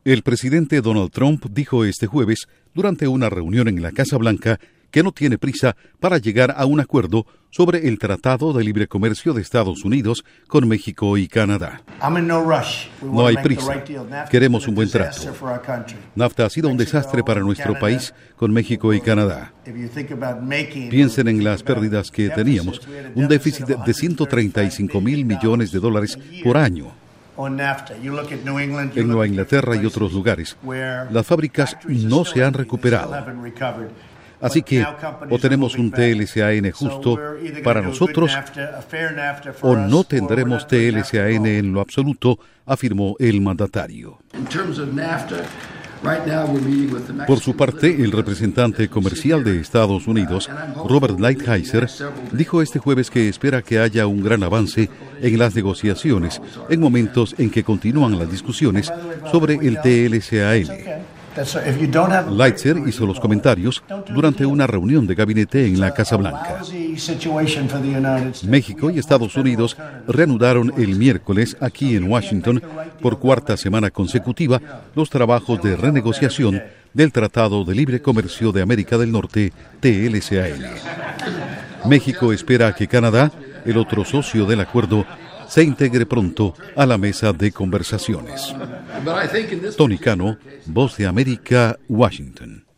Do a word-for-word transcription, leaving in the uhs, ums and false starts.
El presidente Donald Trump dijo este jueves, durante una reunión en la Casa Blanca, que no tiene prisa para llegar a un acuerdo sobre el Tratado de Libre Comercio de Estados Unidos con México y Canadá. No hay prisa. Queremos un buen trato. NAFTA ha sido un desastre para nuestro país con México y Canadá. Piensen en las pérdidas que teníamos, un déficit de ciento treinta y cinco mil millones de dólares por año. En Nueva Inglaterra y otros lugares, las fábricas no se han recuperado. Así que o tenemos un T L C A N justo para nosotros o no tendremos T L C A N en lo absoluto, afirmó el mandatario. Por su parte, el representante comercial de Estados Unidos, Robert Lighthizer, dijo este jueves que espera que haya un gran avance en las negociaciones en momentos en que continúan las discusiones sobre el T L C A N. Lighthizer hizo los comentarios durante una reunión de gabinete en la Casa Blanca. México y Estados Unidos reanudaron el miércoles aquí en Washington por cuarta semana consecutiva los trabajos de renegociación del Tratado de Libre Comercio de América del Norte, T L C A N. México espera que Canadá, el otro socio del acuerdo, se integre pronto a la mesa de conversaciones. Tony Cano, Voz de América, Washington.